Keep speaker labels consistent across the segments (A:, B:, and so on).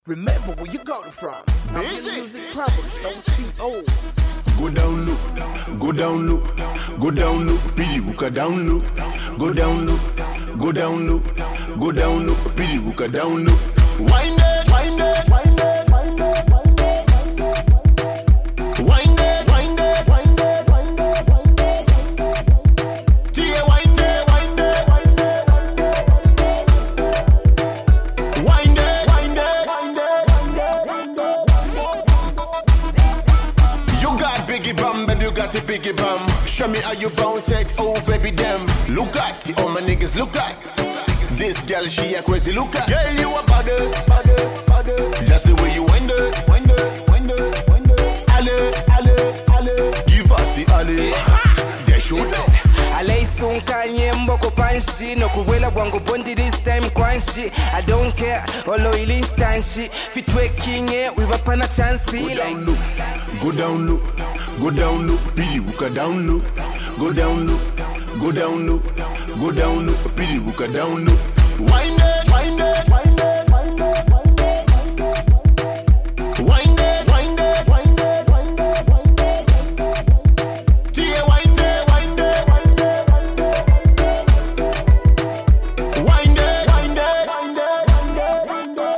A: Remember where you got it from. Music published on CO.
B: Go down low, go down low, go down low, pilivuka down low. Go down low, go down low, go down low, pilivuka down low. Wind it, wind it, wind it, wind it, wind it, wind it, wind it, wind it, wind it, wind it. Tia wind it, wind it, wind it, wind it, wind it, wind it, wind it. You got biggie bum, baby, you got a biggie bum. Show me how you bounce it, oh baby damn. Look at it, all my niggas look at this girl, she a crazy look at. Girl, you a baddest, baddest, baddest. Just the way you wind it, wind it, wind it, wind it. Ale, ale, ale. Give us the ale. They show it.
C: Ale sunkanye mboko panshi no kuwela wangu bondi this time kwanshi. I don't care, olo ilinstanshi. Fit waking it, we were pana chance.
B: Go down low, go down low, go down low. Pilivuka down low. Go down low, go down low, go down low. Pilivuka down low. Wind it, wind it, wind it, wind it, wind it, wind it, wind it, wind it, wind it, wind it. Tia wind it, wind it, wind it, wind it, wind it, wind it, wind it.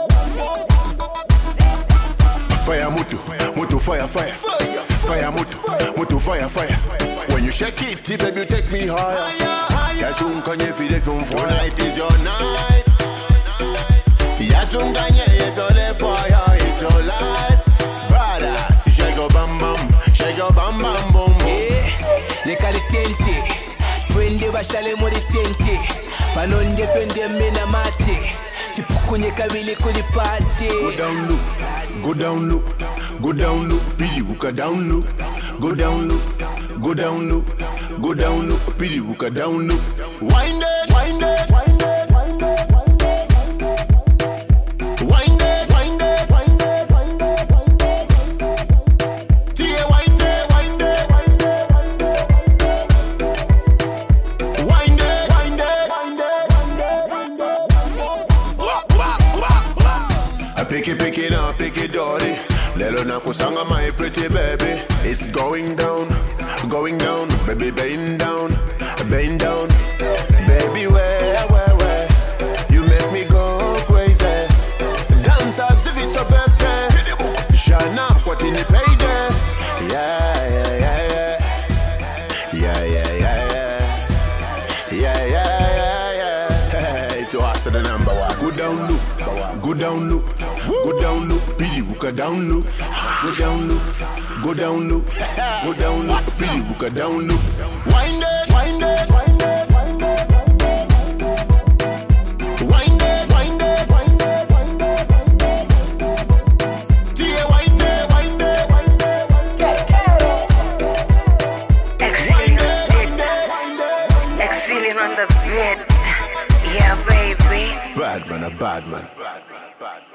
B: Fire mutu, mutu fire, fire, fire mutu, mutu fire, fire. When you shake it, baby, you take me higher. Yasunga feel it from tonight is your night. Yasunga if you're there for you, it's your life. Badass, shake your bam bam boom boom.
C: Le calitente, prende bashale mo tente. Panonde fende mena mate. Sipukunye kabili kulipate.
B: Go down low, go down low, go down low. Pilivuka down low. Go down low, go down low, go down low. Pilivuka down low. Wind it, wind it, wind it, wind it, wind it, wind it, wind it, wind it, wind it, wind it. Tia wind it, wind it, wind it, wind it, wind it, wind it, wind it, wind it. I pick it up, pick it dirty. Lelo na kusanga my pretty baby. It's going down, baby bend down, bend down. Baby where, you make me go crazy. Dance as if it's a birthday. Shana, what in the payday? Yeah, yeah, yeah, yeah. Yeah, yeah, yeah, yeah. Yeah, yeah, yeah, yeah. It's us the number one. Go down low, go down low, go down low. Pilivuka down low. Go down low, go down low, go down low. Pilivuka down low. Wind it, wind it, wind it, wind it, wind it, wind it, wind it, wind it, wind it. Tia wind it, wind it, wind it, wind it.
D: Excelling on the bed, yeah baby.
B: Bad man, a bad man.